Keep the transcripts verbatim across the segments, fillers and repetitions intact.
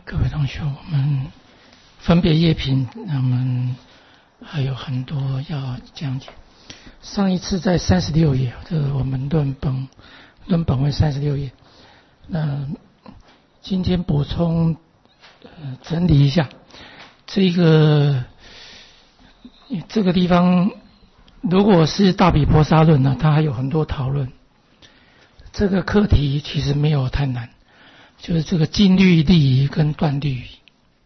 各位同学，我们分别业品，我们还有很多要讲解。上一次在三十六页，这个我们论本论本为三十六页。那今天补充呃整理一下，这个这个地方，如果是大比婆沙论呢，它还有很多讨论。这个课题其实没有太难。就是这个静虑立仪跟断虑仪。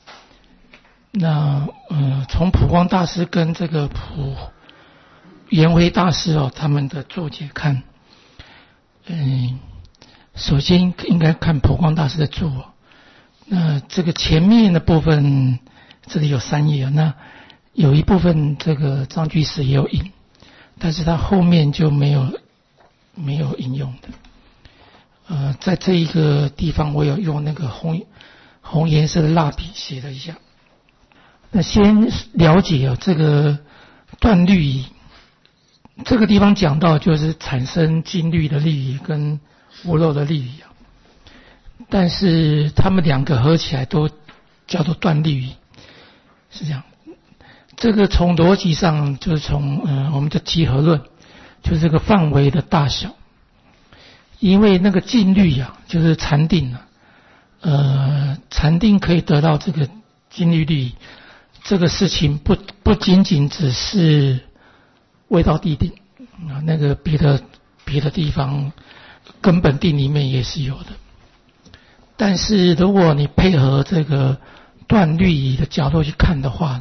那呃，从普光大师跟这个普颜回大师哦，他们的注解看，嗯，首先应该看普光大师的注哦。那这个前面的部分，这里有三页，那有一部分这个张居士也有引，但是他后面就没有没有引用的。呃，在这一个地方，我有用那个红红颜色的蜡笔写了一下。那先了解啊，这个断虑仪，这个地方讲到就是产生静虑的利益跟无漏的利益啊，但是他们两个合起来都叫做断虑仪，是这样。这个从逻辑上就是从呃我们的集合论，就是这个范围的大小。因为那个静虑啊，就是禅定啊，呃，禅定可以得到这个静虑力，这个事情不不仅仅只是味道地定啊，那个别的别的地方根本定里面也是有的。但是如果你配合这个断虑仪的角度去看的话呢，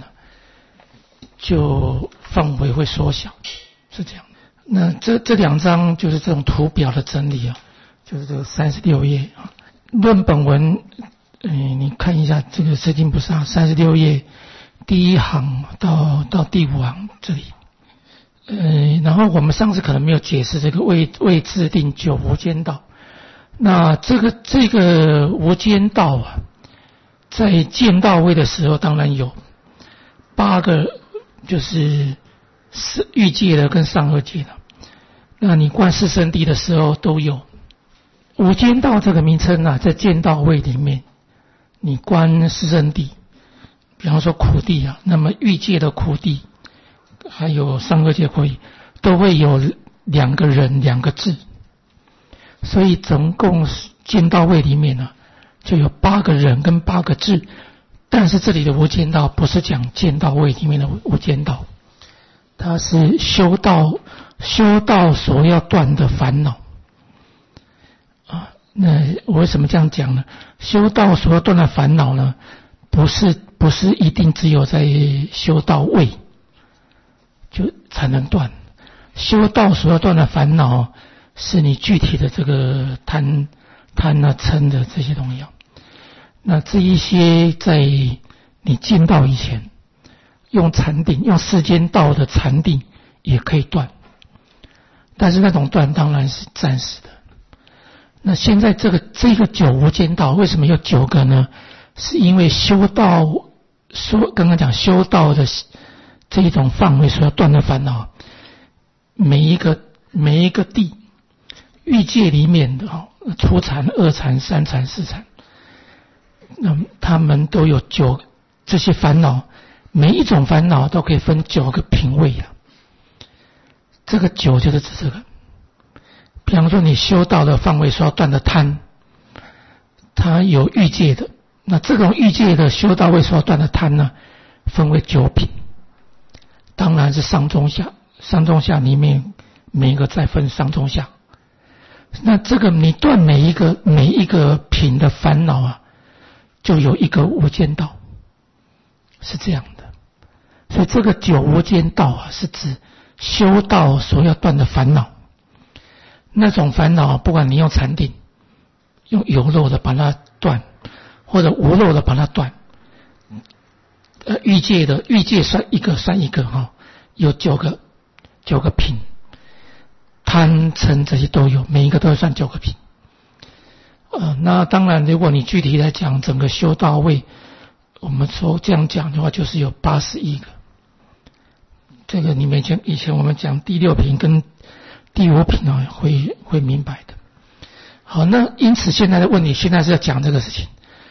就范围会缩小，是这样。那这这两章就是这种图表的整理啊，就是这个三十六页啊。论本文，呃，你看一下这个释经菩萨三十六页第一行到到第五行这里，呃，然后我们上次可能没有解释这个未未制定九无间道。那这个这个无间道啊，在见道位的时候当然有八个，就是是欲界的跟上恶界的。那你观四圣谛的时候都有无间道这个名称啊，在见道位里面，你观四圣谛，比方说苦谛啊，那么欲界的苦谛，还有上恶界苦谛，都会有两个人两个字，所以总共见道位里面呢，就有八个人跟八个字。但是这里的无间道不是讲见道位里面的无间道。它是修道修道所要断的烦恼啊。那我为什么这样讲呢？修道所要断的烦恼呢，不是不是一定只有在修道位就才能断。修道所要断的烦恼，是你具体的这个贪贪啊嗔的这些东西。那这一些在你进道以前，用禅定，用世间道的禅定也可以断，但是那种断当然是暂时的。那现在这个这个九无间道为什么有九个呢？是因为修道，说刚刚讲修道的这一种范围所要断的烦恼，每一个每一个地欲界里面的哦，初禅、二禅、三禅、四禅，那他们都有九这些烦恼。每一种烦恼都可以分九个品位啊，这个九就是指这个。比方说你修道的范围所要断的贪，它有欲界的，那这种欲界的修道位所要断的贪呢，分为九品，当然是上中下，上中下里面每一个再分上中下。那这个你断每一个每一个品的烦恼啊，就有一个无间道，是这样的。所以这个九无间道啊，是指修道所要断的烦恼。那种烦恼，不管你用禅定，用有漏的把它断，或者无漏的把它断。呃，欲界的欲界算一个算一个哈、哦，有九个九个品，贪嗔这些都有，每一个都要算九个品。呃，那当然，如果你具体来讲整个修道位，我们说这样讲的话，就是有八十一个。这个你们以前以前我们讲第六品跟第五品啊，会会明白的。好，那因此现在的问题，现在是要讲这个事情。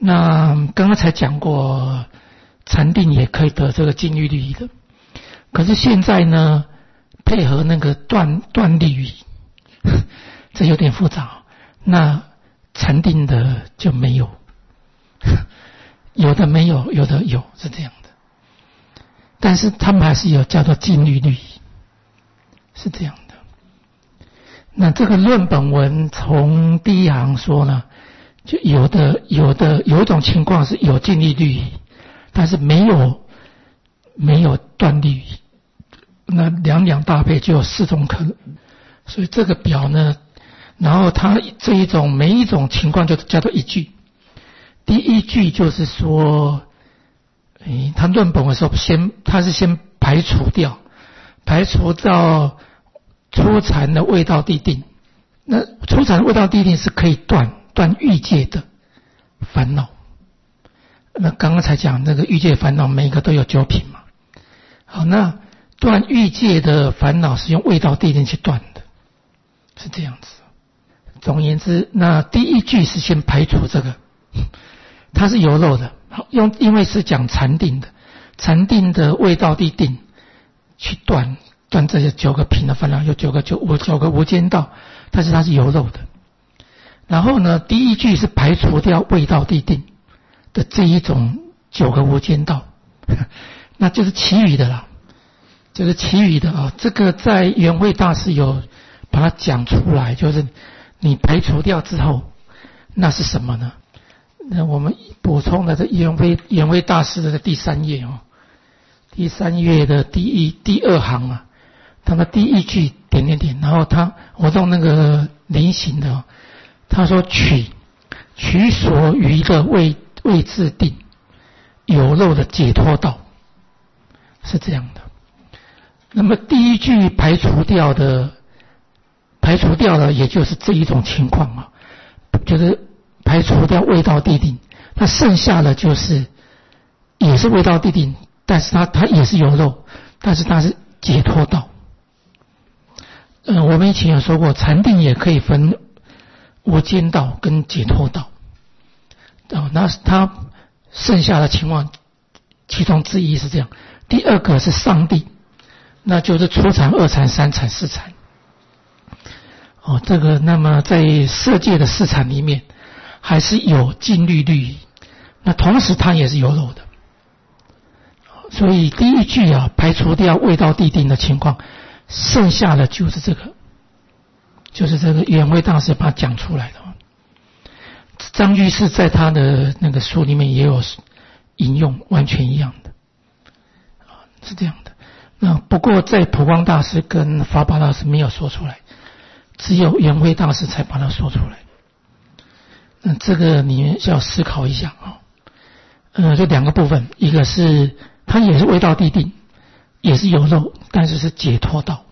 那刚刚才讲过，禅定也可以得这个静虑律仪的，可是现在呢，配合那个断断律仪，这有点复杂。那禅定的就没有，有的没有，有的有，是这样的。但是他们还是有叫做静虑律仪，是这样的。那这个论本文从第一行说呢，就有的有的有一种情况是有静虑律仪，但是没有没有断律仪。那两两搭配就有四种可能，所以这个表呢，然后它这一种每一种情况就叫做一句。第一句就是说，诶，他论本的时候先他是先排除掉，排除到初禅的味道地定。那初禅的味道地定是可以断断欲界的烦恼。那刚刚才讲那个欲界烦恼，每一个都有九品嘛。好，那断欲界的烦恼是用味道地定去断的，是这样子。总而言之，那第一句是先排除这个，它是有漏的。用因为是讲禅定的，禅定的味道地定去断断这些九个品的烦恼，有九个九无九个无间道，但是它是有漏的。然后呢，第一句是排除掉味道地定的这一种九个无间道，那就是其余的啦。就是其余的啊，这个在圆慧大师有把它讲出来，就是你排除掉之后，那是什么呢？那我们补充的这圆慧圆慧大师的第三页哦，第三页的第一第二行啊，他的第一句点点点，然后他我用那个菱形的、哦，他说取取所余的未未自定有漏的解脱道，是这样的。那么第一句排除掉的，排除掉的也就是这一种情况啊，就是排除掉味道地定，那剩下的就是也是味道地定，但是它它也是有漏，但是它是解脱道。嗯、呃，我们以前有说过，禅定也可以分无间道跟解脱道。哦，那它剩下的情况，其中之一是这样，第二个是上地。那就是初禅、二禅、三禅、四禅。哦，这个那么在色界的四禅里面，还是有静虑律仪，那同时它也是有漏的。所以第一句啊，排除掉味道地定的情况，剩下的就是这个，就是这个圆慧大师把它讲出来的。张居士在他的那个书里面也有引用，完全一样的，啊，是这样的。那不过在普光大师跟法宝大师没有说出来，只有圆慧大师才把它说出来。那这个你们要思考一下啊。呃，就两个部分，一个是它也是味道地定，也是有漏，但是是解脱道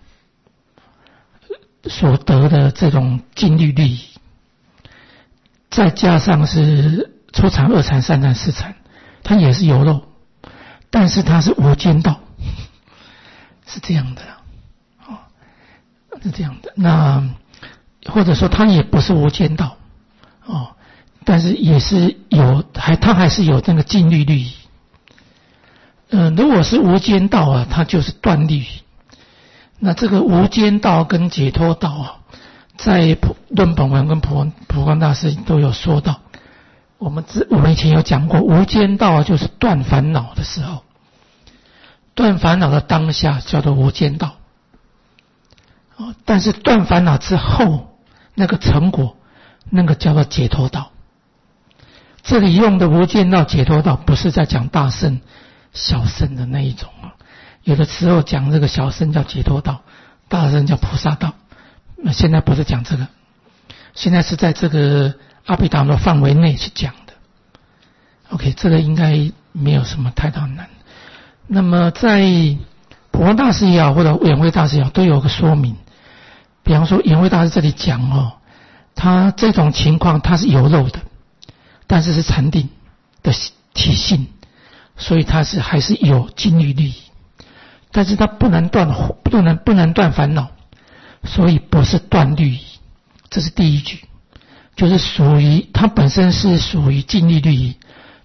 所得的这种静虑律仪，再加上是初禅、二禅、三禅、四禅，它也是有漏，但是它是无间道。是这样的，哦，是这样的。那或者说它也不是无间道，哦，但是也是有，还它还是有这个静虑律仪。嗯、呃，如果是无间道啊，它就是断律仪。那这个无间道跟解脱道啊，在普论本文跟普普光大师都有说到。我们之我们以前有讲过，无间道就是断烦恼的时候。断烦恼的当下叫做无间道，但是断烦恼之后那个成果，那个叫做解脱道。这里用的无间道、解脱道不是在讲大乘、小乘的那一种啊。有的时候讲这个小乘叫解脱道，大乘叫菩萨道。那现在不是讲这个，现在是在这个阿毗达摩范围内去讲的。OK， 这个应该没有什么太大难。那么在普光大师也好，或者圆慧大师也好，都有个说明。比方说圆慧大师这里讲哦，他这种情况他是有漏的，但是是禅定的体性，所以他是还是有静虑律仪，但是他不能断不能不能断烦恼，所以不是断律仪。这是第一句，就是属于它本身是属于静虑律仪，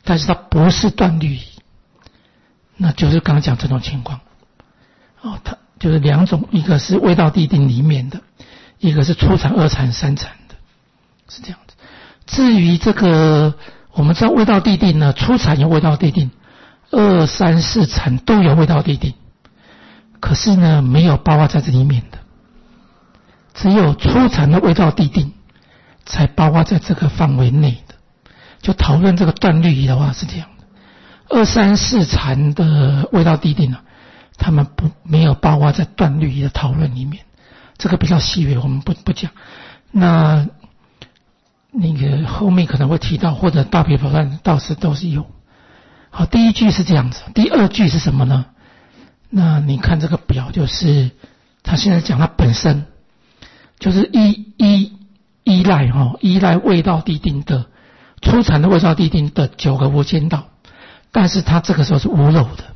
但是它不是断律仪，那就是刚刚讲这种情况。哦，它就是两种，一个是未到地定里面的，一个是初禅、二禅、三禅的，是这样子。至于这个，我们知道未到地定呢，初禅有未到地定，二三四禅都有未到地定，可是呢，没有包括在这里面的，只有初禅的未到地定才包括在这个范围内的。就讨论这个断律仪的话是这样的，二三四禅的未到地定呢，他们不没有包括在断律仪的讨论里面，这个比较细微，我们不不讲。那那个后面可能会提到，或者大毗婆散倒是都是有。好，第一句是这样子，第二句是什么呢？那你看这个表，就是他现在讲他本身就是依依依赖哈、哦，依赖未到地定的初禅的未到地定的九个无间道，但是他这个时候是无漏的。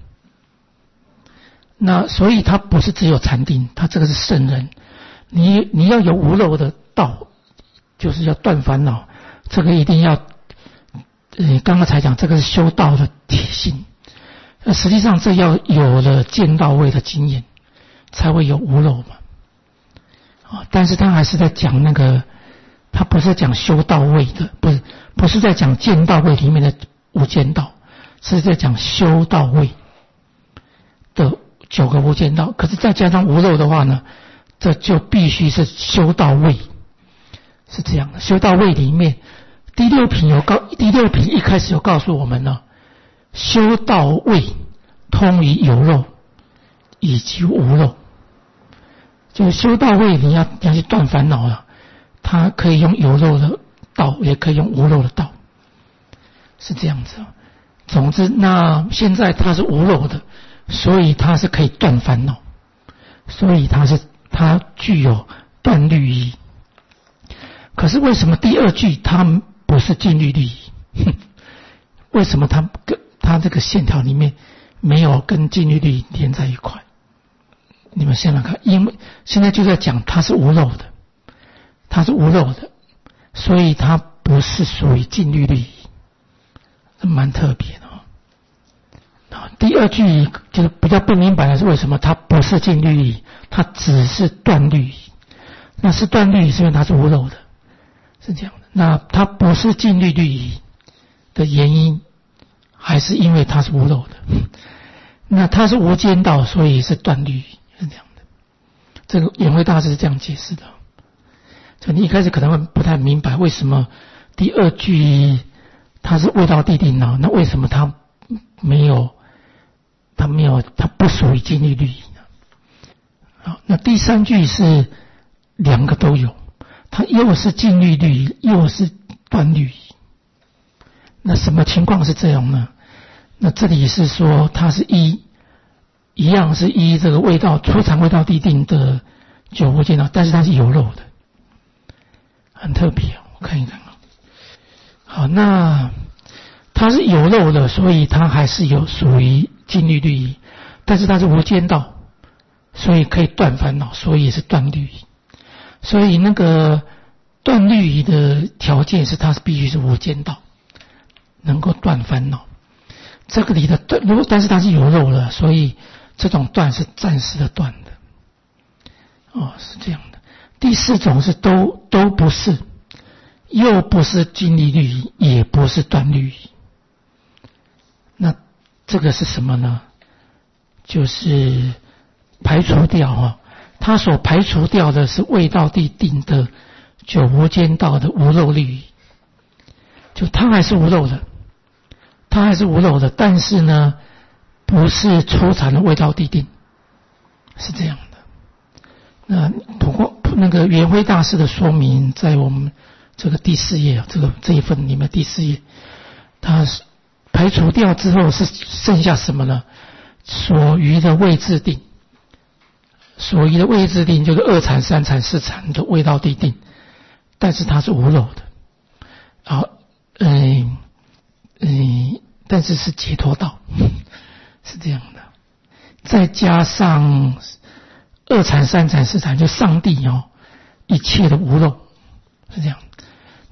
那所以他不是只有禅定，他这个是圣人。你你要有无漏的道，就是要断烦恼，这个一定要，呃，刚刚才讲这个是修道的体性。那实际上这要有了见到位的经验，才会有无漏嘛。啊，但是他还是在讲那个，他不是讲修道位的，不是不是在讲见道位里面的无间道，是在讲修道位的九个无间道。可是再加上无漏的话呢，这就必须是修道位，是这样的。修道位里面，第六品有告，第六品一开始有告诉我们呢，修道位通于有漏以及无漏。就是修道位你要你要去断烦恼了，它可以用有漏的道，也可以用无漏的道，是这样子。总之，那现在它是无漏的，所以它是可以断烦恼，所以它是它具有断律仪。可是为什么第二句它不是禁律律仪？为什么它跟它这个线条里面没有跟禁律律仪连在一块？你们想想看，因为现在就在讲它是无漏的，它是无漏的，所以它不是属于禁律律仪，这蛮特别的哦。第二句就是比较不明白的是为什么它不是禁律律仪，它只是断律仪。那是断律仪是因为它是无漏的，是这样的。那它不是禁律律仪的原因，还是因为它是无漏的。那它是无间道，所以是断律仪。是这样的，这个演慧大师是这样解释的。就你一开始可能会不太明白，为什么第二句它是未到地定呢？那为什么它没有，它没有，它不属于禁律律仪呢？好，那第三句是两个都有，它又是禁律律仪，又是断律仪。那什么情况是这样呢？那这里是说它是一。一样是依这个未到初禅未到地定的九无间道，但是它是有漏的，很特别。我看一看啊，好，那它是有漏的，所以它还是有属于禁律律仪，但是它是无间道，所以可以断烦恼，所以也是断律仪。所以那个断律仪的条件是它必须是无间道，能够断烦恼。这个里的断，如果但是它是有漏的，所以这种断是暂时的断的，哦，是这样的。第四种是都都不是，又不是禁律律仪，也不是断律仪。那这个是什么呢？就是排除掉哈、哦，它所排除掉的是未到地定的九无间道的无漏律仪，就它还是无漏的，它还是无漏的，但是呢，不是初禅的未到地定，是这样的。那不过那个圆辉大师的说明在我们这个第四页，这个这一份里面第四页，他排除掉之后是剩下什么呢？所余的未至定，所余的未至定就是二禅、三禅、四禅的未到地定，但是它是无漏的。好，嗯嗯，但是是解脱道。是这样的，再加上二禅、三禅、四禅，就上帝哦，一切的无漏，是这样。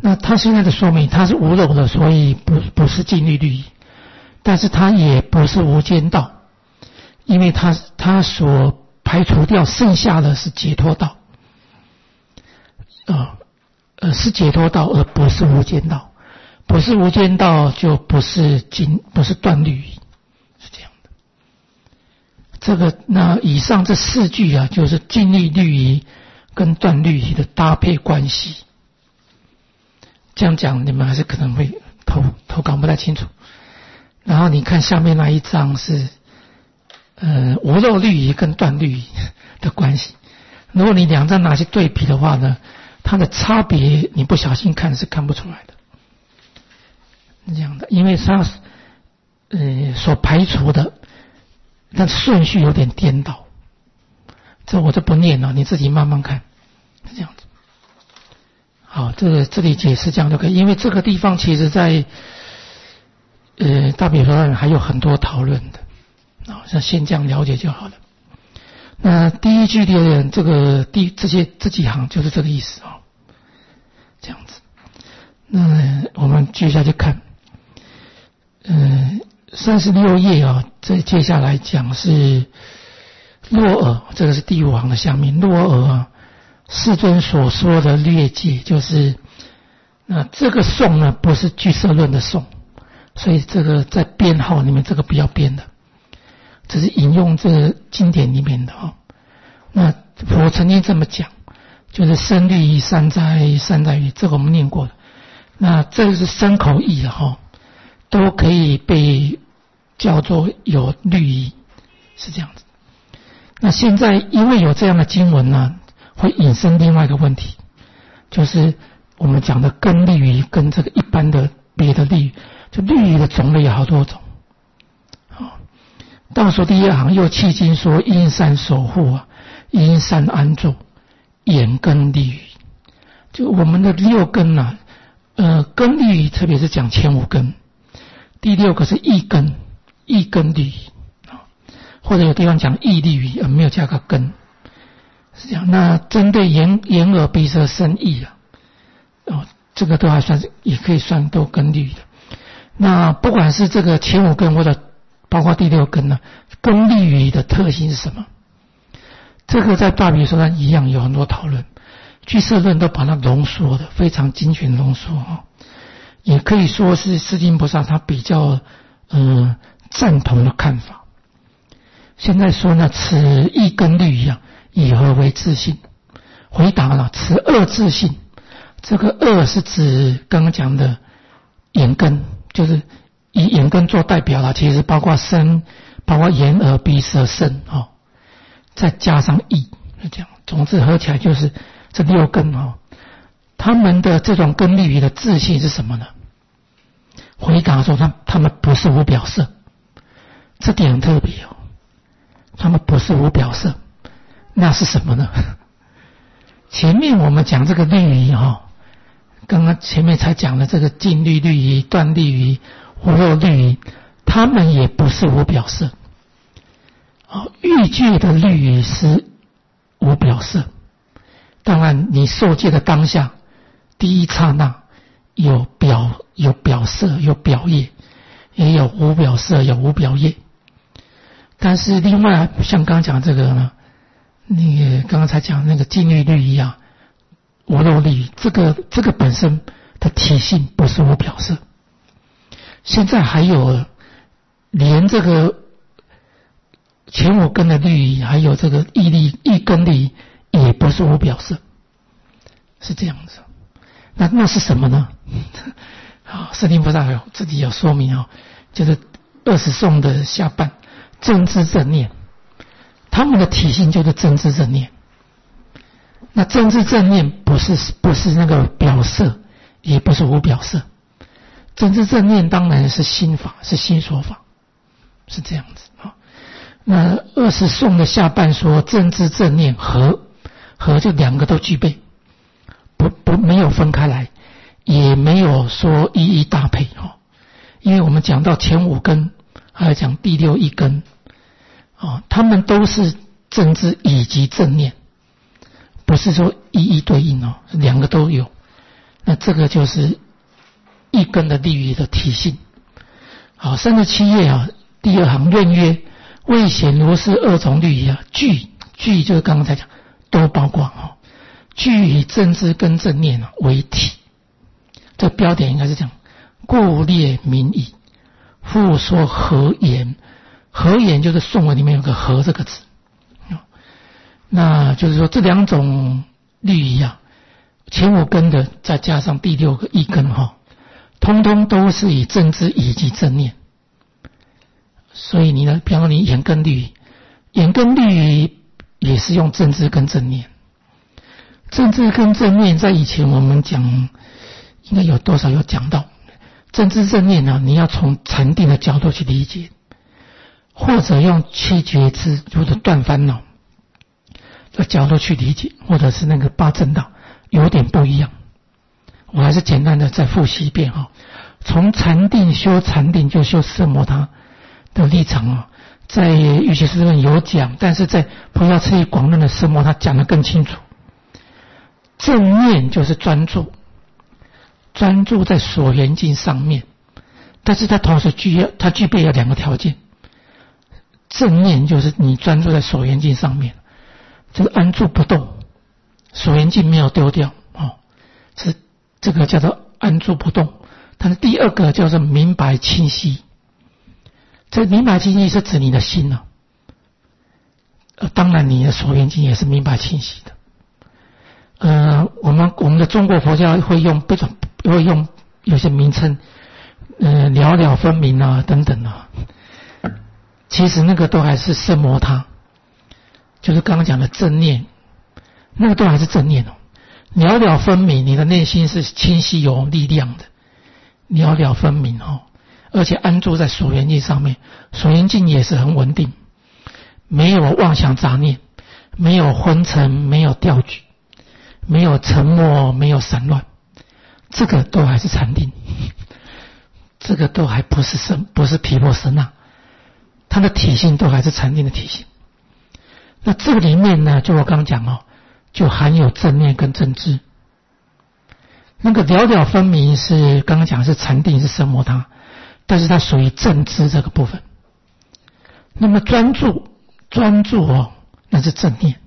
那他现在的说明，他是无漏的，所以不不是净律律仪，但是他也不是无间道，因为他他所排除掉剩下的是解脱道，呃呃是解脱道，而不是无间道，不是无间道就不是净不是断律仪，是这样的。这个那以上这四句啊，就是净律律仪跟断律仪的搭配关系。这样讲你们还是可能会头头搞不太清楚。然后你看下面那一章是呃无漏律仪跟断律仪的关系。如果你两章拿去对比的话呢，它的差别你不小心看是看不出来的。这样的，因为它呃所排除的，但顺序有点颠倒。这我就不念了，你自己慢慢看，是这样子。好，这个这里解释这样就可以，因为这个地方其实在呃大比说还有很多讨论的，啊，像先这样了解就好了。那第一句的这个第这些这几行就是这个意思啊，这样子。那我们接下去看，呃，三十六页啊，这接下来讲是洛尔，这个是第五行的下面，洛尔啊。世尊所说的略解，就是那这个颂呢不是俱舍论的颂，所以这个在编号里面这个不要编的，只是引用这个经典里面的啊。那我曾经这么讲，就是生律仪、三灾、三灾语，这个我们念过的。那这个是身口意的哈，都可以被叫做有律仪，是这样子。那现在因为有这样的经文呢，会引申另外一个问题，就是我们讲的根律仪跟这个一般的别的律仪，就律仪的种类有好多种。啊，倒数第一行又契经说因善守护啊，因善安住，眼根律仪。就我们的六根啊，呃，根律仪特别是讲前五根，第六个是意根，意根律仪啊，或者有地方讲意律仪，而没有加个根。是这样，那针对眼眼耳鼻舌身意啊，哦，这个都还算是也可以算都根律的。那不管是这个前五根或者包括第六根呢，根律仪的特性是什么？这个在大比说上一样有很多讨论，俱舍论都把它浓缩的非常精确浓缩啊，也可以说是世亲菩萨他比较嗯、呃、赞同的看法。现在说呢，此意根律仪啊，以何为自性？回答了，此二自性。这个二是指刚刚讲的眼根，就是以眼根做代表了，其实包括身，包括眼耳鼻舌身哦，再加上意，就这样，总之合起来就是这六根哦。他们的这种根律仪的自性是什么呢？回答说他他们不是无表色，这点很特别哦，他们不是无表色。那是什么呢？前面我们讲这个律仪哈，刚刚前面才讲了这个净律律仪、断律仪、无漏律仪，他们也不是无表色。哦，欲界的律仪是无表色，当然你受戒的当下，第一刹那有表有表色有表业，也有无表色有无表业。但是另外像刚刚讲这个呢，那个刚刚才讲那个净律律仪啊，无漏律仪，这个这个本身的体性不是无表色。现在还有连这个前五根的律仪，还有这个意律意根律仪，也不是无表色，是这样子。那那是什么呢？好，释迦菩萨有自己有说明哦，就是二十颂的下半正知正念。他们的体性就是正知正念。那正知正念不是不是那个表色，也不是无表色。正知正念当然是心法，是心所法，是这样子啊。那二十颂的下半说正知正念合，合就两个都具备，不不没有分开来，也没有说一一搭配哈。因为我们讲到前五根，还有讲第六一根。哦，他们都是正知以及正念，不是说一一对应哦，两个都有。 那这个就是一根的利益的体性。好，三十七页啊，第二行论曰：未显如是二种律仪啊，具具就是刚刚才讲都包括哈，具以正知跟正念啊为体。这标点应该是讲故列明矣。复说合言，合言就是颂文里面有个合这个字，那就是说这两种律仪啊，前五根的再加上第六个一根哈，通通都是以正知以及正念。所以你呢，比方说你眼根律仪，眼根律仪也是用正知跟正念。正知跟正念在以前我们讲应该有多少有讲到。正知正念呢，你要从禅定的角度去理解，或者用七觉支或者断烦恼的角度去理解，或者是那个八正道，有点不一样。我还是简单的再复习一遍哈。从禅定修禅定就修色摩他的立场啊，在瑜伽师论有讲，但是在菩萨次第广论的色摩他讲得更清楚。正念就是专注。专注在所缘境上面，但是它同时具要它具备了两个条件。正念就是你专注在所缘境上面，就是安住不动，所缘境没有丢掉哦，是这个叫做安住不动。但是第二个叫做明白清晰，这明白清晰是指你的心呢、啊，呃，当然你的所缘境也是明白清晰的。呃，我们我们的中国佛教会用不种。会用有些名称，呃，了了分明啊，等等啊。其实那个都还是色摩他，就是刚刚讲的正念，那个都还是正念哦。了了分明，你的内心是清晰有力量的，了了分明哦，而且安住在所缘境上面，所缘境也是很稳定，没有妄想杂念，没有昏沉，没有掉举，没有沉默，没有散乱。这个都还是禅定，这个都还不是生，不是毗婆舍那，它的体性都还是禅定的体性。那这个里面呢，就我刚讲哦，就含有正念跟正知。那个了了分明是刚刚讲是禅定是色摩他，但是它属于正知这个部分。那么专注专注哦，那是正念。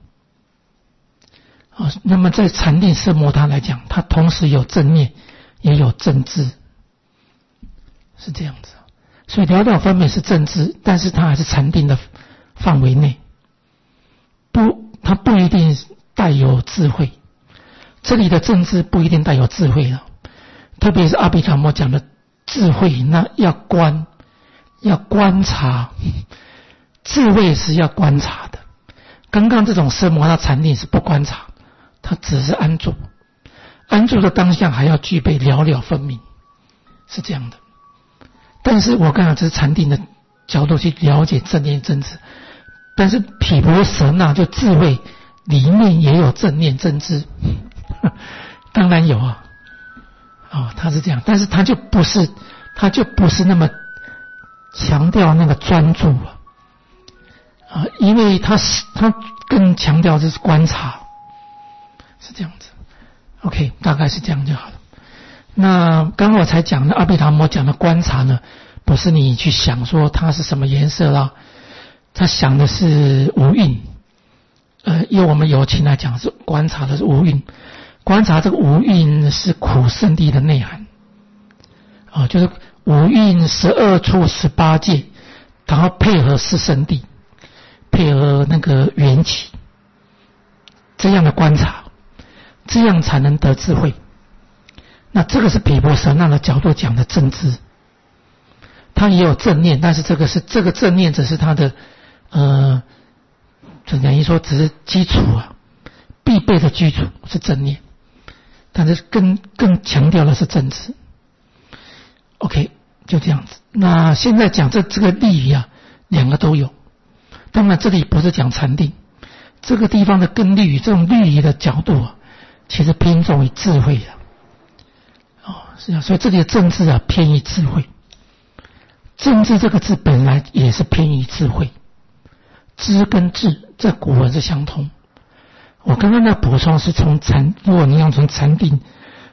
那么在禅定色摩他来讲，它同时有正念也有正知，是这样子。所以了了分明是正知，但是它还是禅定的范围内，不，它不一定带有智慧。这里的正知不一定带有智慧了，特别是阿毗达摩讲的智慧，那要观，要观察，智慧是要观察的。刚刚这种色摩他禅定是不观察。它只是安住，安住的当下还要具备了了分明，是这样的。但是我刚才这是禅定的角度去了解正念正知，但是毗婆舍那就智慧里面也有正念正知，当然有啊，哦，它是这样，但是它就不是，它就不是那么强调那个专注了，啊，因为它是它更强调的是观察。是这样子 ，OK， 大概是这样就好了。那刚刚我才讲的阿毗达摩讲的观察呢，不是你去想说它是什么颜色啦，他想的是无蕴。呃，用我们有情来讲是观察的是无蕴，观察这个无蕴是苦圣谛的内涵，啊、呃，就是五蕴十二处十八界，然后配合四圣谛，配合那个缘起，这样的观察。这样才能得智慧。那这个是毗婆舍那的角度讲的正知，它也有正念，但是这个是这个正念只是它的呃，怎样一说只是基础啊，必备的基础是正念，但是更更强调的是正知。OK， 就这样子。那现在讲这这个利益啊，两个都有。当然这里不是讲禅定，这个地方的跟利益这种利益的角度啊。其实偏重于智慧的，哦，是啊，所以这里的正知啊偏于智慧。正知这个字本来也是偏于智慧，知跟智在古文是相通。我刚刚的补充是从禅，如果你要从禅定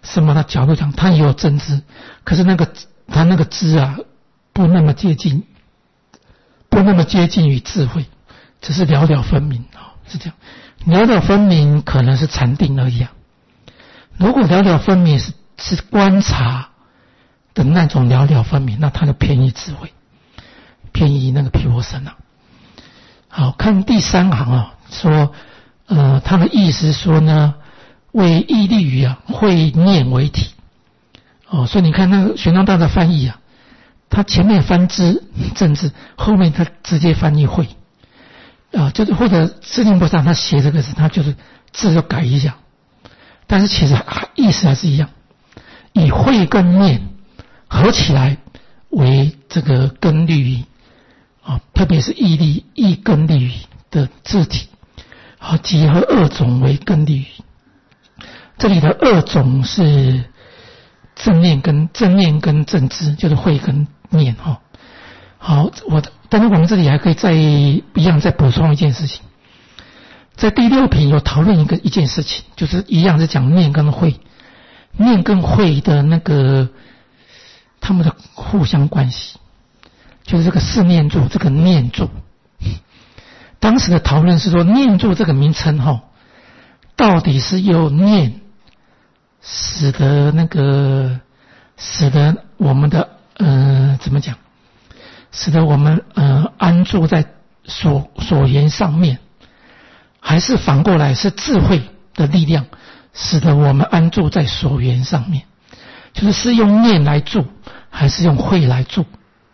什么的角度讲，它也有真知，可是那个它那个知啊，不那么接近，不那么接近于智慧，只是了了分明啊，是这样。了了分明可能是禅定而已啊。如果了了分明是是观察的那种了了分明，那它就偏于智慧，偏于那个毗婆舍那。好，看第三行啊，说呃，他的意思说呢，为义利语啊，会念为体。哦，所以你看那个玄奘大的翻译啊，他前面翻知正知，后面他直接翻译会。啊，就是或者释定不上他写这个字，他就是字就改一下，但是其实意思还是一样，以会跟念合起来为这个根律仪啊，特别是义利义根律仪的字体，好，结合二种为根律仪。这里的二种是正念跟正念跟正知，就是会跟念哈。好，我但是我们这里还可以再一样再补充一件事情，在第六品有讨论一个一件事情，就是一样是讲念跟会，念跟会的那个他们的互相关系，就是这个四念住，这个念住，当时的讨论是说念住这个名称哈，到底是由念使得那个使得我们的呃怎么讲？使得我们呃安住在所所言上面，还是反过来是智慧的力量使得我们安住在所缘上面，就是是用念来住还是用慧来住，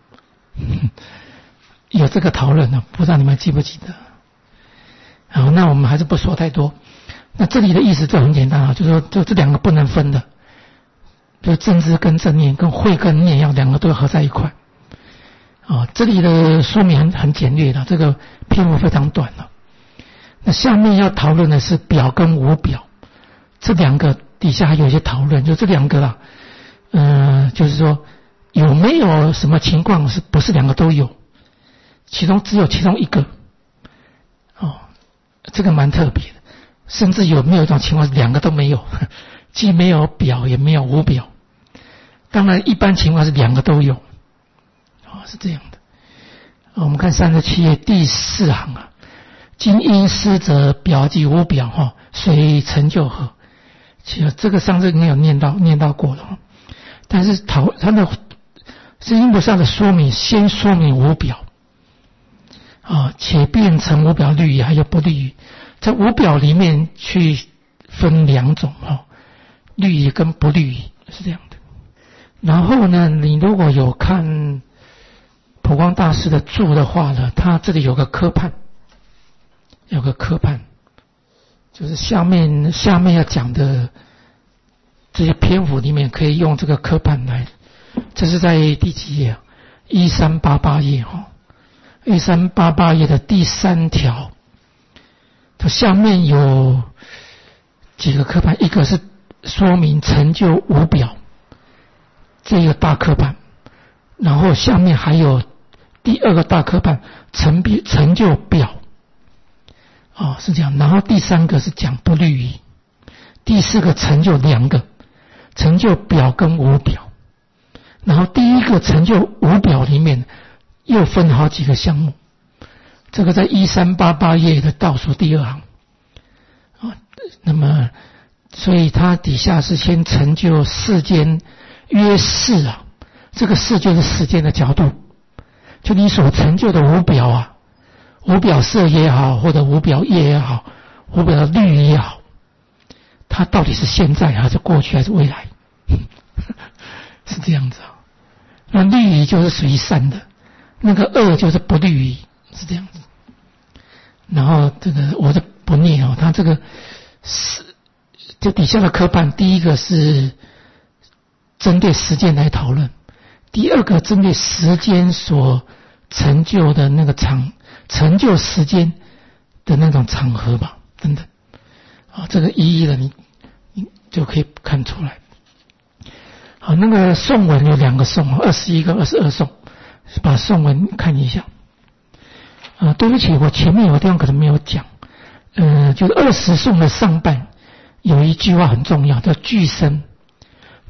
有这个讨论呢，不知道你们记不记得。好，那我们还是不说太多。那这里的意思就很简单啊，就是说就这两个不能分的，就正知跟正念跟慧跟念要两个都要合在一块。啊，这里的说明很很简略的，这个篇幅非常短了。那下面要讨论的是表跟无表，这两个底下还有一些讨论，就这两个啦，呃，就是说有没有什么情况是不是两个都有，其中只有其中一个，哦，这个蛮特别的，甚至有没有一种情况是两个都没有，既没有表也没有无表，当然一般情况是两个都有。是这样的，我们看三十七页第四行啊，今因思则表即无表哈，随成就合。其实这个上次应该有念到念到过了，但是讨它的是因不上的说明，先说明无表啊，且变成无表律仪还有不律仪，在无表里面去分两种哈，律仪跟不律仪是这样的。然后呢，你如果有看普光大师的注的话呢，他这里有个科判，有个科判，就是下面下面要讲的这些篇幅里面可以用这个科判来，这是在第几页啊？一三八八页哈，一三八八页的第三条，它下面有几个科判，一个是说明成就无表，这个大科判，然后下面还有第二个大科判成比成就表，哦，是这样。然后第三个是讲不律仪，第四个成就两个，成就表跟无表。然后第一个成就无表里面又分好几个项目，这个在一三八八页的倒数第二行啊。那么，所以它底下是先成就世间约世啊，这个世就是时间的角度。就你所成就的无表啊，无表色也好，或者无表业也好，无表律也好，它到底是现在还是过去还是未来？是这样子啊。那律仪就是属于善的，那个恶就是不律仪，是这样子。然后这个我就不念哦，它这个是这底下的科判，第一个是针对时间来讨论。第二个针对时间所成就的那个场，成就时间的那种场合吧，等等，啊，这个一一的你你就可以看出来。好，那个颂文有两个颂，二十一跟二十二颂，把颂文看一下。啊，对不起，我前面有个地方可能没有讲，呃，就是二十颂的上半有一句话很重要，叫具身。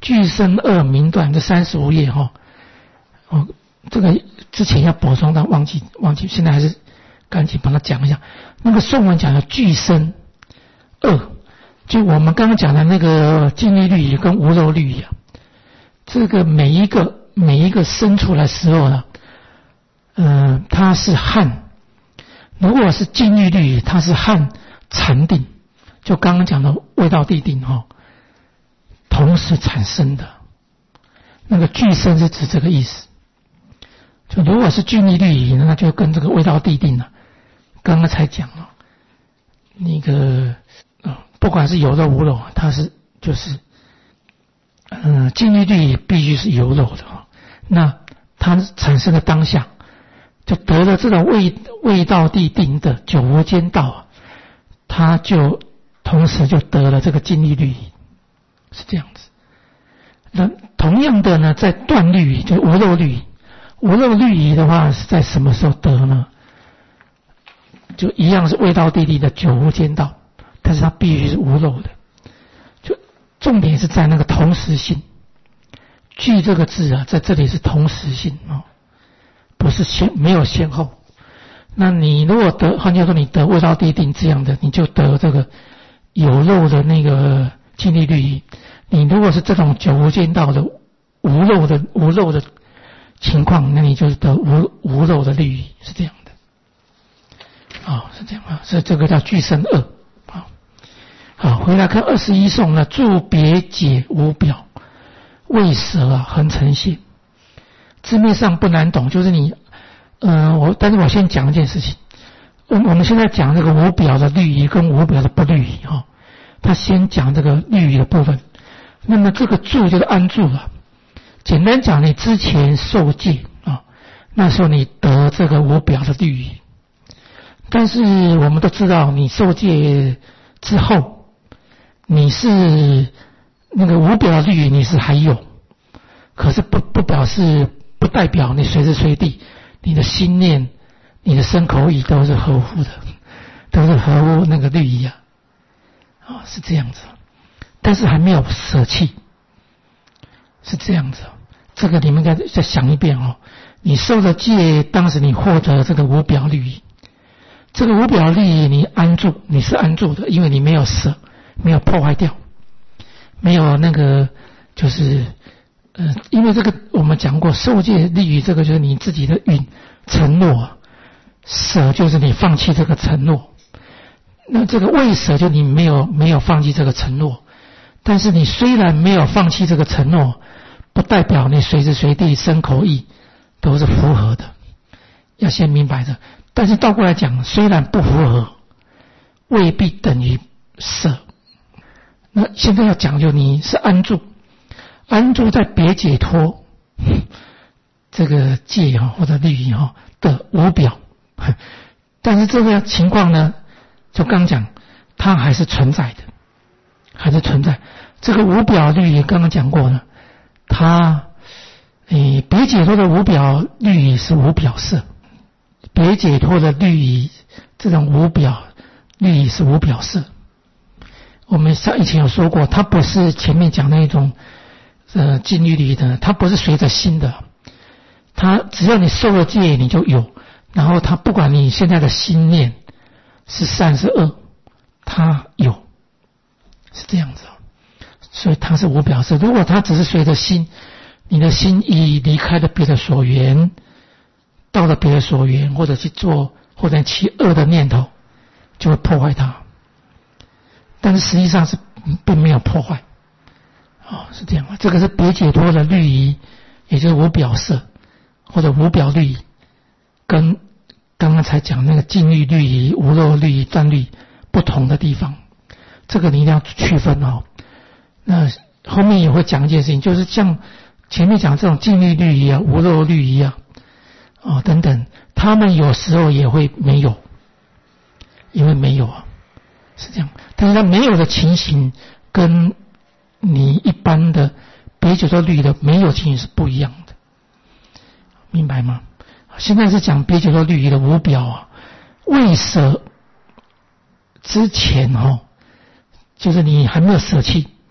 俱生二名断这三十五页哈、哦，哦，这个之前要补充，但忘记忘记，现在还是赶紧帮他讲一下。那个宋文讲的俱生二，就我们刚刚讲的那个净律律仪跟无漏律仪啊，这个每一个每一个生出来时候呢，嗯、呃，它是汉，如果是净律律仪，它是汉禅定，就刚刚讲的味道地定哈、哦，同时产生的。那个俱生是指这个意思。就如果是净律律仪，那就跟这个味道地定了。刚刚才讲了，那个、呃、不管是有漏无漏，它是就是，嗯、呃，净律律仪必须是有漏的哈。那它产生的当下，就得了这种味味道地定的九无间道，它就同时就得了这个净律律仪，是这样子。那同样的呢，在断律仪，就无漏律仪，无漏律仪的话是在什么时候得呢？就一样是味道地定的九无间道，但是它必须是无漏的。就重点是在那个同时性。俱这个字啊，在这里是同时性哦，不是先没有先后。那你如果得，换句话说，你得味道地定这样的，你就得这个有漏的那个净律律仪。你如果是这种九无间道的无漏的无漏的情况，那你就是得无无漏的律仪，是这样的。啊、哦，是这样啊，所以这个叫俱生二。好，好，回来看二十一颂呢，注别解无表，为舍啊恒成性。字面上不难懂，就是你，呃，我但是我先讲一件事情。我我们现在讲这个无表的律仪跟无表的不律仪哈、哦，他先讲这个律仪的部分。那么这个住就是安住了。简单讲，你之前受戒啊，那时候你得这个无表的律仪。但是我们都知道，你受戒之后，你是那个无表的律仪，你是还有，可是不不表示不代表你随时随地你的心念、你的身口意都是合乎的，都是合乎那个律仪啊，啊、哦、是这样子。但是还没有舍弃，是这样子。这个你们应该再想一遍哦。你受了戒，当时你获得这个无表律仪。这个无表律仪你安住，你是安住的，因为你没有舍，没有破坏掉，没有那个就是呃，因为这个我们讲过，受戒律仪这个就是你自己的允承诺，舍就是你放弃这个承诺。那这个未舍就你没有没有放弃这个承诺，但是你虽然没有放弃这个承诺，不代表你随时随地身口意都是符合的，要先明白的。但是倒过来讲，虽然不符合，未必等于舍。那现在要讲究你是安住，安住在别解脱这个戒哈或者律仪哈的无表，但是这个情况呢，就刚讲，它还是存在的，还是存在。这个无表律仪刚刚讲过了，它诶别解脱的无表律仪是无表色。别解脱的律仪，这种无表律仪是无表色。我们上以前有说过，它不是前面讲那种呃净律律仪的，它不是随着心的，它只要你受了戒你就有，然后它不管你现在的心念是善是恶，它有，是这样子。所以它是无表色。如果它只是随着心，你的心已离开了别的所缘，到了别的所缘，或者去做或者起恶的念头，就会破坏它。但是实际上是并没有破坏，哦，是这样。这个是别解脱的律仪，也就是无表色或者无表律仪，跟刚刚才讲那个净律律仪、无漏律仪、断律不同的地方，这个你一定要区分哦。那后面也会讲一件事情，就是像前面讲这种净律律仪啊、无漏律仪啊。哦，等等，他们有时候也会没有，因为没有啊，是这样。但是它没有的情形，跟你一般的别解脱律仪的没有情形是不一样的，明白吗？现在是讲别解脱律仪的无表啊，未舍之前哦，就是你还没有舍弃，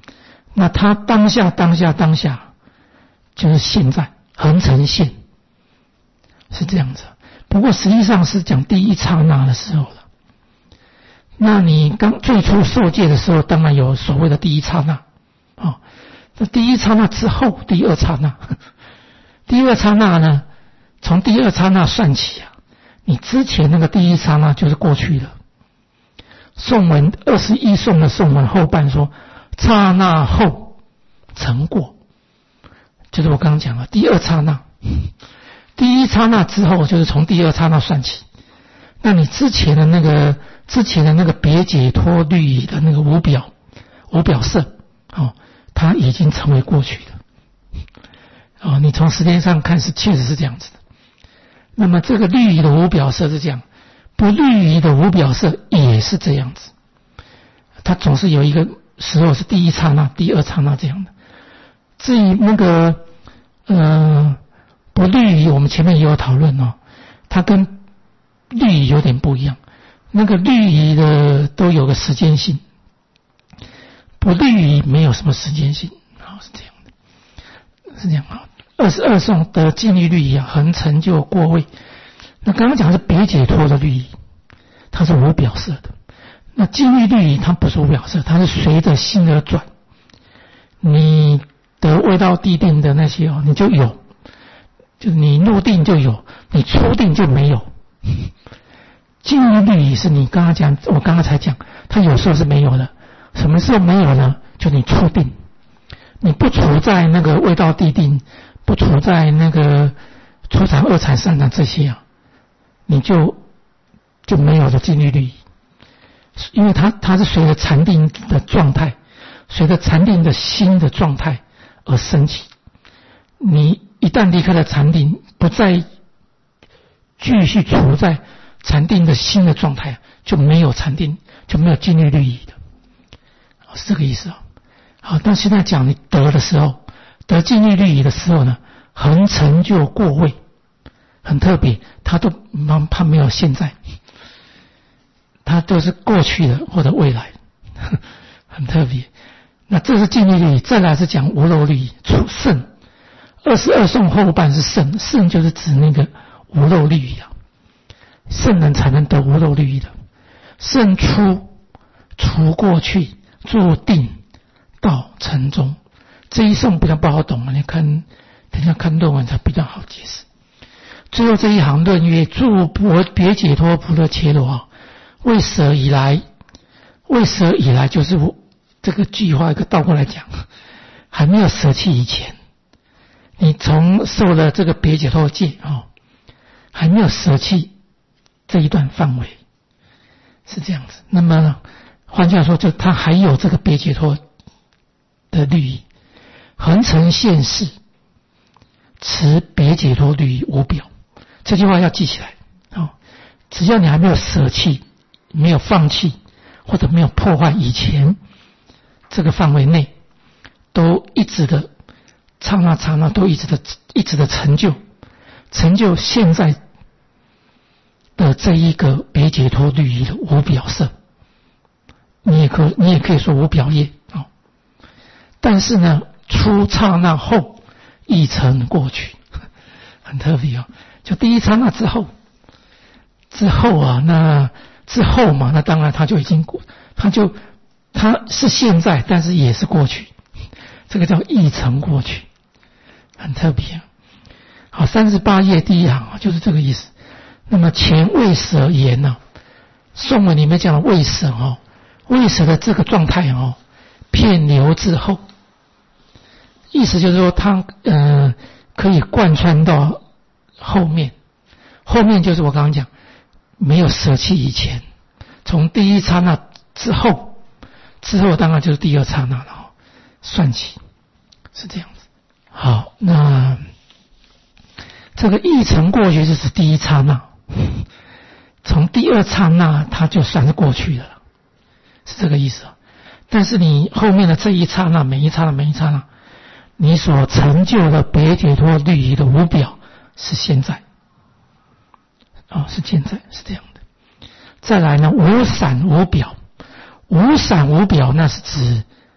那它当下当下当下就是现在，恒成现是这样子。不过实际上是讲第一刹那的时候了。那你刚最初受戒的时候，当然有所谓的第一刹那啊、哦。这第一刹那之后，第二刹那，第二刹那呢，从第二刹那算起啊，你之前那个第一刹那就是过去了。颂文二十一颂的颂文后半说，刹那后成过，就是我刚刚讲了第二刹那，第一刹那之后就是从第二刹那算起。那你之前的那个之前的那个别解脱律仪的那个无表无表色哦，它已经成为过去了哦。你从时间上看是确实是这样子的。那么这个律仪的无表色是这样，不律仪的无表色也是这样子，它总是有一个时候是第一刹那、第二刹那这样的。至于那个呃不律仪，我们前面也有讨论哦，它跟律仪有点不一样。那个律仪的都有个时间性，不律仪没有什么时间性啊、哦，是这样的，是这样啊。二十二颂的净律律仪啊，恒成就过位。那刚刚讲的是别解脱的律仪，它是无表色的。那净律律仪它不是无表色，它是随着心而转。你得未到地定的那些哦，你就有，就是你入定就有，你出定就没有。净律律仪是你刚刚讲，我刚刚才讲，它有时候是没有的。什么时候没有呢？就你出定，你不处在那个未到地定，不处在那个初禅、二禅、三禅这些啊，你就就没有了净律律仪，因为它它是随着禅定的状态，随着禅定的心的状态而升起。你一旦离开了禅定，不再继续处在禅定的新的状态，就没有禅定，就没有净律律仪的，是这个意思啊。好，但现在讲你得的时候，得净律律仪的时候呢，恒成就过位，很特别，它都它没有现在，它都是过去的或者未来，很特别。那这是净律律仪，再来是讲无漏律仪，出圣。二十二颂后半是圣，圣就是指那个无漏律仪啊。圣人才能得无漏律仪的。圣出除过去，住定到成中。这一颂比较不好懂啊，你看等一下看论文才比较好解释。最后这一行论曰：住不别解脱不乐切罗啊，为舍以来，为舍以来就是我这个句话一个倒过来讲，还没有舍弃以前，你从受了这个别解脱戒哦，还没有舍弃这一段范围，是这样子。那么换句话说，就他还有这个别解脱的律仪，恒成现世，持别解脱律仪无表。这句话要记起来哦。只要你还没有舍弃、没有放弃或者没有破坏以前这个范围内，都一直的刹那刹那都一直的一直的成就，成就现在的这一个别解脱律仪的无表色，你也可你也可以说无表业哦。但是呢，出刹那后亦成过去，很特别哦。就第一刹那之后，之后啊，那之后嘛，那当然他就已经过，他就他是现在，但是也是过去，这个叫亦成过去，很特别。好，三十八页第一行啊，就是这个意思。那么前未舍言呢、啊，颂文里面讲的未舍哦，未舍的这个状态哦，片流之后，意思就是说它呃可以贯穿到后面，后面就是我刚刚讲没有舍弃以前，从第一刹那之后，之后当然就是第二刹那了哦，算起是这样子。好，那这个亦成过去是指第一刹那，从第二刹那它就算是过去的了，是这个意思。但是你后面的这一刹那，每一刹那每一刹那，你所成就的别解脱律仪的无表是现在，哦，是现在，是这样的。再来呢，无闪无表，无闪无表那是指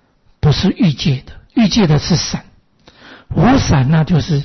不是欲界的，欲界的是散，无散那就是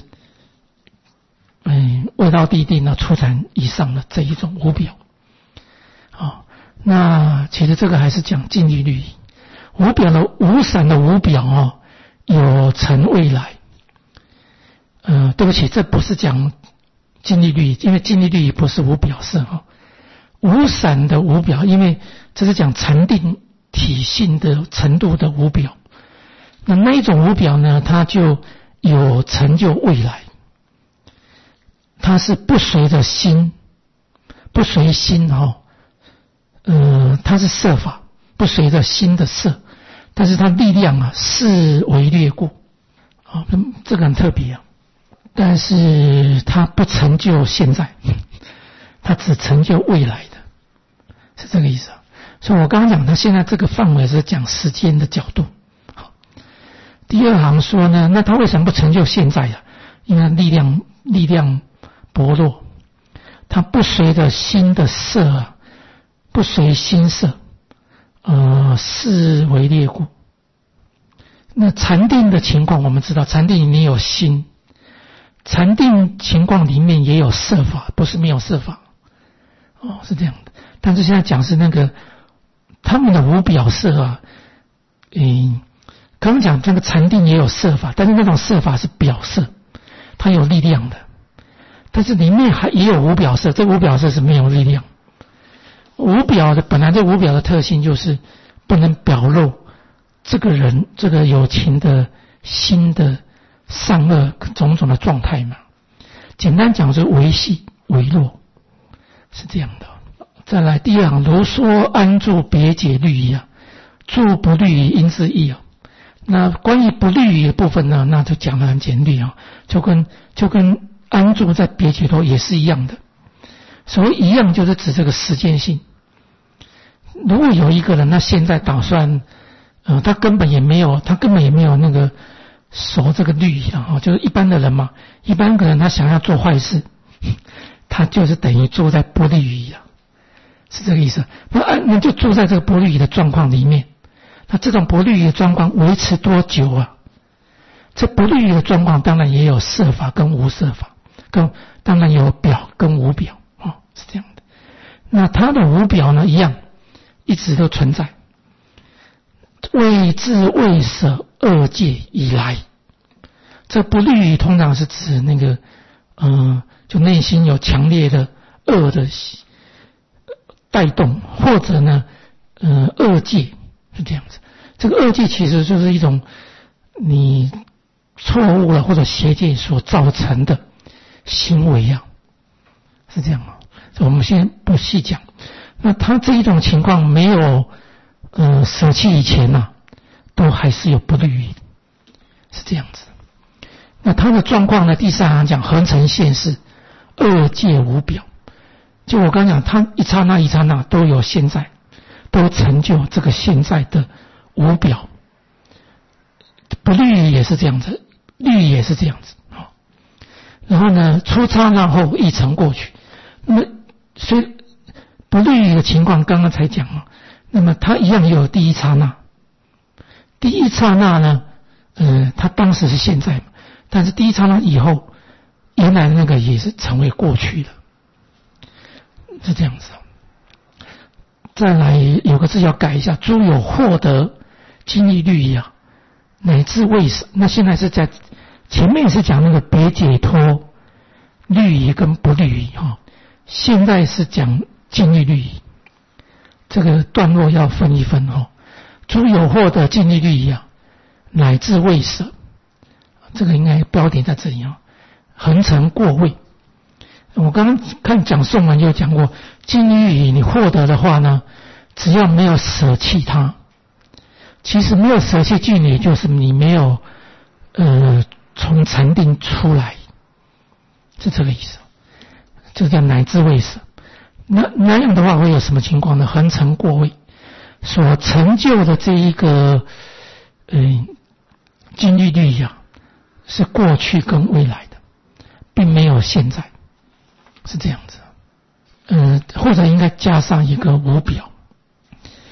嗯未到地定呢初禅以上的这一种无表。啊，那其实这个还是讲净利律仪。无表的无散的无表哦，有成未来。呃，对不起，这不是讲净利律仪，因为净利律仪不是无表色哈。无散的无表，因为这是讲禅定体性的程度的无表。那那一种无表呢，它就有成就未来，它是不随着心，不随心哈。呃，它是色法，不随着心的色，但是它力量啊，是为略故，啊、哦，这个很特别啊。但是它不成就现在，它只成就未来的，是这个意思啊。所以我刚刚讲，它现在这个范围是讲时间的角度。好，第二行说呢，那它为什么不成就现在啊？因为它力量力量薄弱，它不随着心的色啊。不随心色，呃，是为劣故。那禅定的情况，我们知道，禅定里面有心，禅定情况里面也有色法，不是没有色法，哦，是这样的。但是现在讲是那个他们的无表色啊，嗯，刚刚讲这个禅定也有色法，但是那种色法是表色，它有力量的，但是里面还也有无表色，这无表色是没有力量。无表的本来这无表的特性就是不能表露这个人这个有情的心的善恶种种的状态嘛。简单讲是为细为弱，是这样的。再来第二行，如说安住别解律仪啊，住不律仪因之义啊。那关于不律仪的部分呢，那就讲得很简略啊，就跟就跟安住在别解脱也是一样的。所谓一样，就是指这个时间性。如果有一个人，他现在打算，呃，他根本也没有，他根本也没有那个守这个律仪了啊，就是一般的人嘛，一般可能他想要做坏事，他就是等于住在不律仪了，是这个意思。那那就住在这个不律仪的状况里面，那这种不律仪的状况维持多久啊？这不律仪的状况当然也有色法跟无色法，跟当然有表跟无表啊、哦，是这样的。那他的无表呢，一样。一直都存在，未至未舍二界以来，这不律仪通常是指那个，嗯、呃，就内心有强烈的恶的带动，或者呢，呃，恶界是这样子。这个恶界其实就是一种你错误了或者邪见所造成的行为啊，是这样吗？我们先不细讲。那他这一种情况没有呃舍弃以前呐、啊，都还是有不律仪，是这样子。那他的状况呢？第三行讲恒成现世，二界无表。就我刚讲，他一刹那一刹那都有现在，都成就这个现在的无表。不律仪也是这样子，律仪也是这样子啊。然后呢，出刹那后一成过去。那么所以。不律仪的情况刚刚才讲了，那么它一样有第一刹那，第一刹那呢，呃，它当时是现在嘛，但是第一刹那以后，原来那个也是成为过去了，是这样子。再来有个字要改一下，诸有获得经历律仪啊，乃至未舍。那现在是在前面是讲那个别解脱律仪跟不律仪哈，现在是讲。净利律仪，这个段落要分一分哦。诸有获得净利律仪啊，乃至未舍，这个应该标点在这里啊。恒成过位，我刚刚看讲颂文就讲过，净利律仪你获得的话呢，只要没有舍弃它，其实没有舍弃净利，就是你没有呃从禅定出来，是这个意思，就叫乃至未舍。那那样的话会有什么情况呢？恒成过位所成就的这一个嗯净利律仪啊，是过去跟未来的，并没有现在，是这样子。嗯，或者应该加上一个无表，因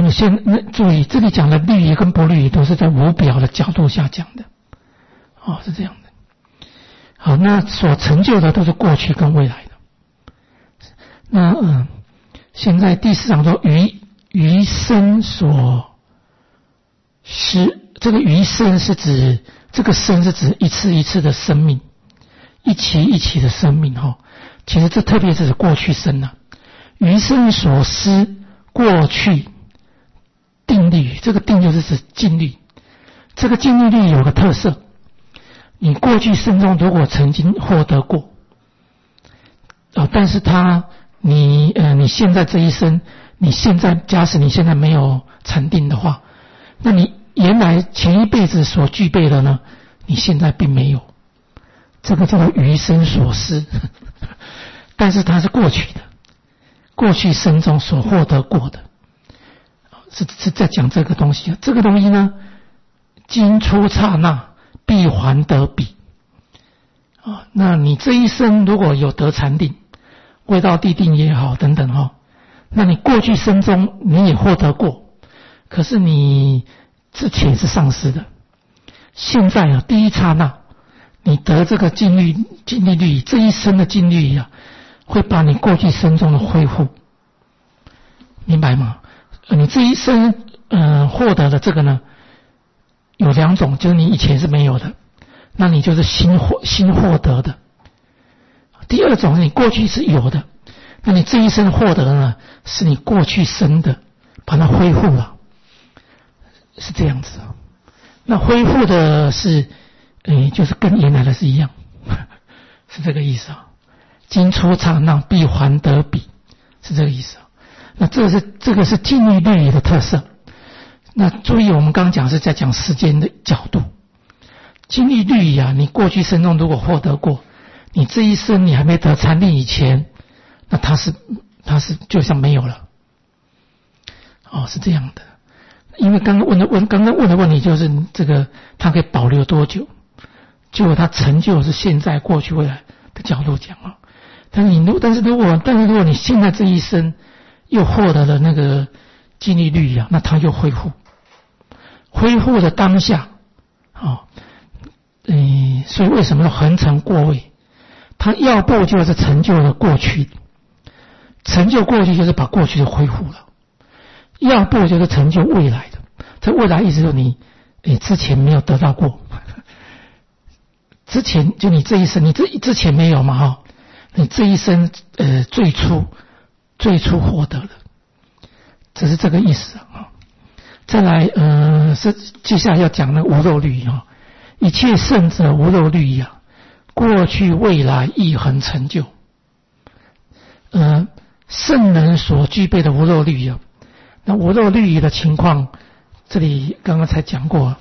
个现那注意，这里讲的律仪跟不律仪都是在无表的角度下讲的，哦，是这样的。好，那所成就的都是过去跟未来的。那嗯，现在第四章说余余生所施，这个余生是指这个生是指一次一次的生命，一期一期的生命哈、哦。其实这特别是指过去生啊，余生所施过去定律，这个定就是指尽律。这个尽律律有个特色。你过去生中如果曾经获得过，哦，但是他你呃你现在这一生，你现在假使你现在没有禅定的话，那你原来前一辈子所具备的呢，你现在并没有，这个叫做余生所施，但是它是过去的，过去生中所获得过的，是是在讲这个东西。这个东西呢，经出刹那。必还得彼啊！那你这一生如果有得禅定、未到地定也好等等哈、哦，那你过去生中你也获得过，可是你之前是丧失的。现在啊，第一刹那你得这个尽律尽律律，这一生的尽律啊，会把你过去生中的恢复，明白吗？你这一生嗯、呃、获得的这个呢？有两种，就是你以前是没有的，那你就是新获新获得的。第二种是你过去是有的，那你这一生获得的呢，是你过去生的，把它恢复了，是这样子。那恢复的是，诶，就是跟原来的是一样，是这个意思啊。经出刹那必还得彼，是这个意思啊。那这是这个是尽律律仪的特色。那注意，我们刚刚讲是在讲时间的角度。尽律律仪啊，你过去生中如果获得过，你这一生你还没得禅定以前，那它是它是就像没有了。哦，是这样的。因为刚刚问的问刚刚问的问题就是这个，它可以保留多久？结果它成就是现在、过去、未来的角度讲啊。但是你如但是如果但是如果你现在这一生又获得了那个尽律律仪啊，那它就恢复。恢复的当下，哦，嗯，所以为什么说恒成过位？它要不就是成就了过去，成就过去就是把过去的恢复了；要不就是成就未来的。这未来意思就是你，诶，之前没有得到过，之前就你这一生，你这之前没有嘛，哈、哦，你这一生呃最初最初获得的，只是这个意思啊。再来，呃，是接下来要讲的无漏律仪啊，一切圣者无漏律仪啊，过去未来亦恒成就。呃，圣人所具备的无漏律仪啊，那无漏律仪的情况，这里刚刚才讲过，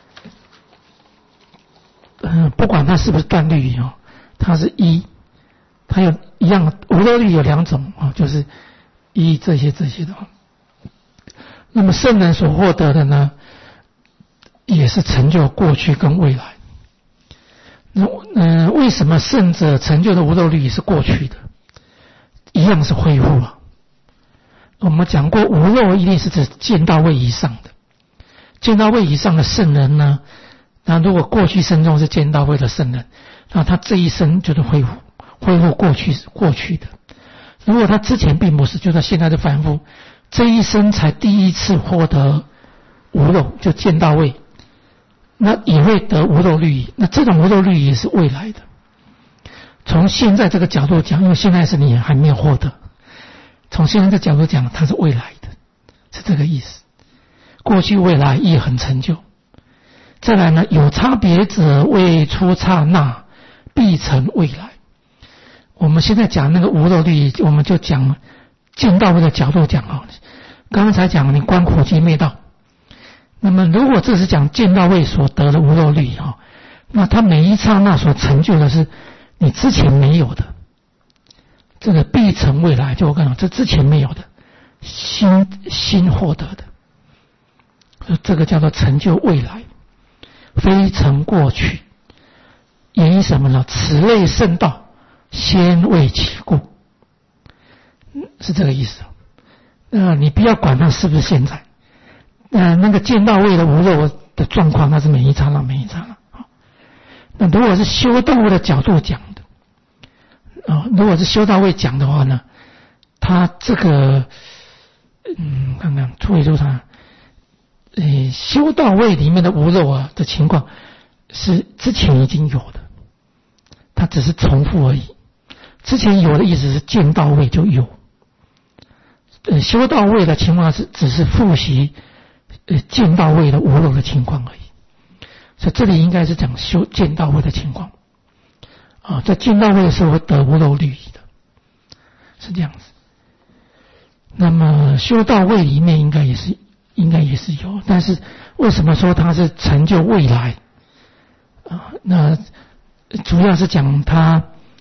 嗯、呃，不管它是不是断律仪啊，它是一，它有一样无漏律仪有两种啊，就是一这些这些的。那么圣人所获得的呢，也是成就过去跟未来。那嗯、呃，为什么圣者成就的无漏律仪是过去的？一样是恢复了。我们讲过，无漏一定是指见到位以上的，见到位以上的圣人呢，那如果过去生中是见到位的圣人，那他这一生就是恢复，恢复过去过去的。如果他之前并不是，就他现在的凡夫。这一生才第一次获得无漏，就见到位，那也会得无漏律仪。那这种无漏律仪是未来的。从现在这个角度讲，因为现在是你还没有获得，从现在这个角度讲，它是未来的，是这个意思。过去未来亦恒成就。再来呢，有差别者未出刹那，必成未来。我们现在讲那个无漏律仪，我们就讲见到位的角度讲啊。刚才讲你观苦集灭道，那么如果这是讲见到位所得的无漏律仪啊，那它每一刹那所成就的是你之前没有的，这个必成未来，就我刚讲，这之前没有的，新新获得的，这个叫做成就未来，非成过去。原因什么呢？此类圣道，先为其故，是这个意思。那你不要管它是不是现在， 呃，那个见到位的无漏的状况，那是每一刹那每一刹那。那如果是修道位的角度讲的，啊，如果是修道位讲的话呢，他这个，嗯，看看诸位周常，呃，修道位里面的无漏啊的情况是之前已经有的，它只是重复而已。之前有的意思是见到位就有，呃，修到位的情况是只是复习，呃，见到位的无漏的情况而已。所以这里应该是讲修见到位的情况，啊，在见到位的时候会得无漏律仪的，是这样子。那么修到位里面应该也是应该也是有，但是为什么说它是成就未来啊？那主要是讲它。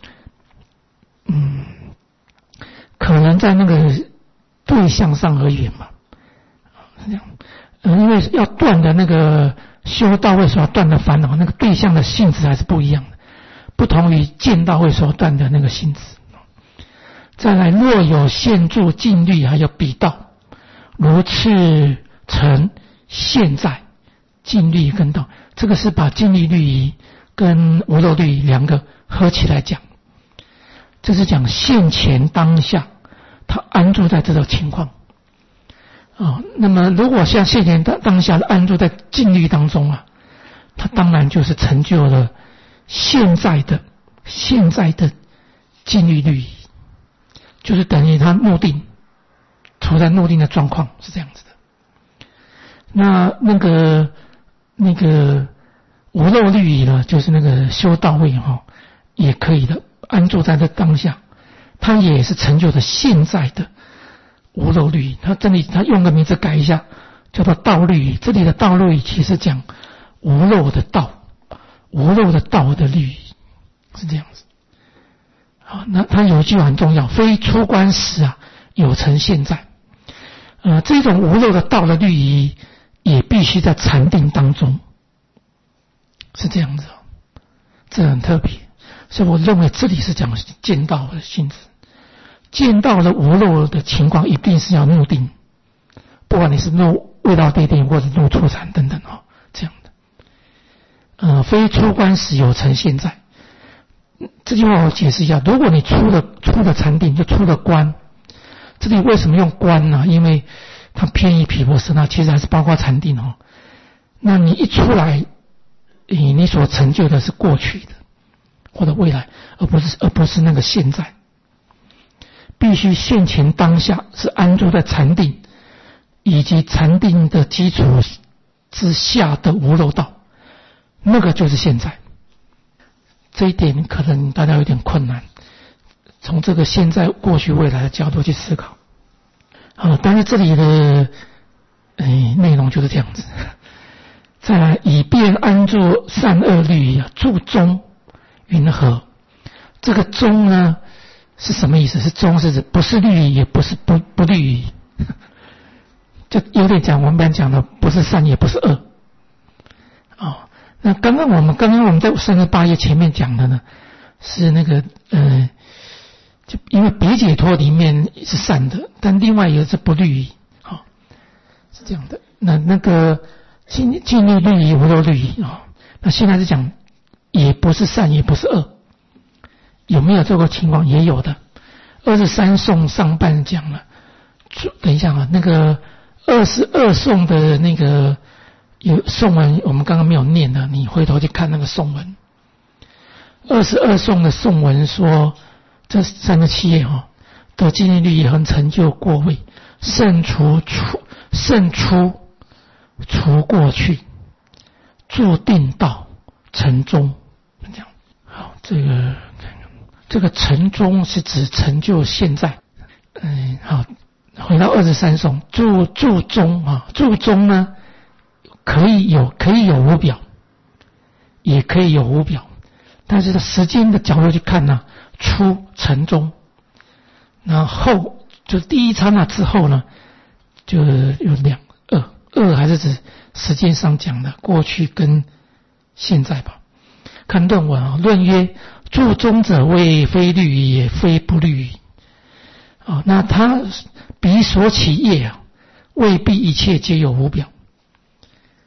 嗯，可能在那个对象上而言吧，是这样。呃，因为要断的那个修道位所要断的烦恼，那个对象的性质还是不一样的，不同于见道位所断的那个性质。再来，若有现住禁律，还有彼道，如次成现在禁律跟道，这个是把禁律律仪跟无漏律仪两个合起来讲。这是讲现前当下，他安住在这种情况啊。那么，如果像现前当当下的安住在禁律当中啊，他当然就是成就了现在的现在的禁律律仪，就是等于他入定，处在入定的状况是这样子的。那那个那个无漏律仪呢，就是那个修道位哈、哦，也可以的。安住在这当下，他也是成就的现在的无漏律仪。他这里他用个名字改一下，叫做道律仪。这里的道律仪其实讲无漏的道，无漏的道的律仪是这样子。好，那他有一句很重要，非出关时啊，有成现在。呃，这种无漏的道的律仪也必须在禅定当中，是这样子哦，这很特别。所以我认为这里是讲见道的性质，见道的无漏的情况一定是要入定，不管你是入未到地定或者入初禅等等哦，这样的。呃，非出关时有成现在，这句话我解释一下。如果你出了出了禅定，就出了关，这里为什么用关呢？因为它偏于毗婆舍那，其实还是包括禅定哦。那你一出来，你你所成就的是过去的。或者未来，而不是而不是那个现在，必须现前当下是安住在禅定以及禅定的基础之下的无漏道，那个就是现在。这一点可能大家有点困难，从这个现在、过去、未来的角度去思考。好，但是这里的哎内容就是这样子。再来，以便安住善恶律仪，住中。云何？这个中呢是什么意思？是中是指不是律仪，也不是不不律仪，就有点讲我们刚讲的不是善也不是恶。哦，那刚刚我们刚刚我们在三十八页前面讲的呢，是那个呃，就因为别解脱里面是善的，但另外一个是不律仪，好、哦，是这样的。那那个禁禁律律仪无漏律仪啊、哦，那现在是讲。也不是善，也不是恶，有没有这个情况？也有的。二十三颂上半讲了，等一下啊，那个二十二颂的那个有颂文，我们刚刚没有念的，你回头去看那个颂文。二十二颂的颂文说，这三十七页哈，得禁律律仪恒成就过位，胜除出胜出除过去，住定道成中。这样，好，这个这个成中是指成就现在。嗯，好，回到二十三颂，住住中啊，住中呢可以有可以有无表，也可以有无表，但是在时间的角度去看呢，出成中，然后就第一刹那之后呢，就有两二二还是指时间上讲的过去跟现在吧。看论文啊，论曰：住中者谓非律仪，也非不律仪。啊，那他彼所起业啊，未必一切皆有无表。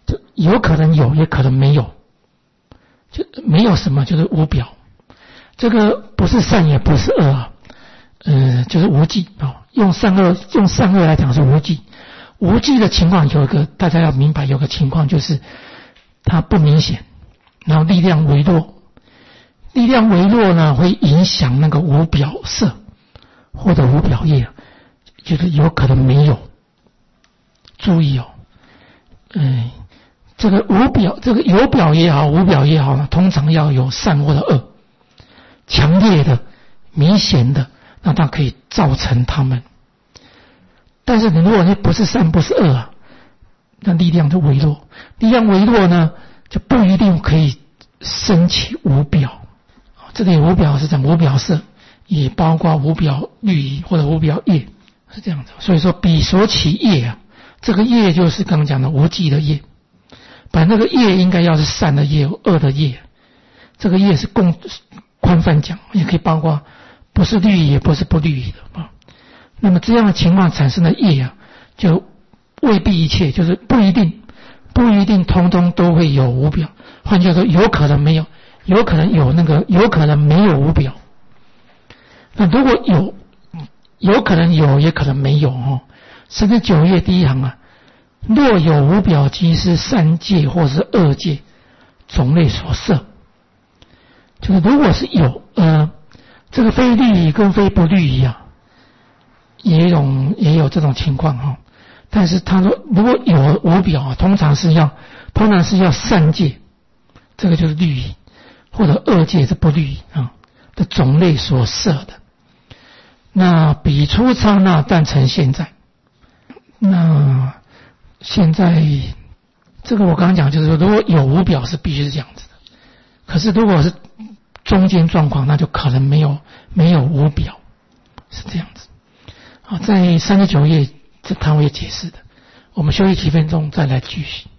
就有可能有，也可能没有，就没有什么就是无表。这个不是善也不是恶啊，呃，就是无记啊、哦。用善恶用善恶来讲是无记。无记的情况有一个大家要明白，有个情况就是它不明显，然后力量微弱。力量微弱呢，会影响那个无表色或者无表业，就是有可能没有。注意哦，嗯，这个无表，这个有表也好，无表也好呢，通常要有善或者恶，强烈的、明显的，那它可以造成他们。但是你如果你不是善不是恶啊，那力量就微弱。力量微弱呢，就不一定可以升起无表。这里无表是讲无表色，也包括无表律仪或者无表业，是这样子。所以说彼所起业啊，这个业就是刚刚讲的无记的业。本来那个业应该要是善的业、恶的业，这个业是共宽泛讲，也可以包括不是律仪也不是不律仪的啊。那么这样的情况产生的业啊，就未必一切，就是不一定，不一定通通都会有无表。换句话说，有可能没有。有可能有那个，有可能没有无表。那如果有，有可能有，也可能没有哦。甚至九页第一行啊，若有无表，即是善戒或是恶戒种类所摄。就是如果是有，呃，这个非律仪跟非不律仪啊，也有也有这种情况哈、哦。但是他说，如果有无表啊，通常是要，通常是要善戒，这个就是律仪。或者恶戒是不律仪啊的种类所摄的。那彼出刹那但成现在。那现在这个我刚刚讲就是说，如果有无表是必须是这样子的。可是如果是中间状况，那就可能没有没有无表，是这样子。好，在三十九页这他会解释的。我们休息几分钟再来继续。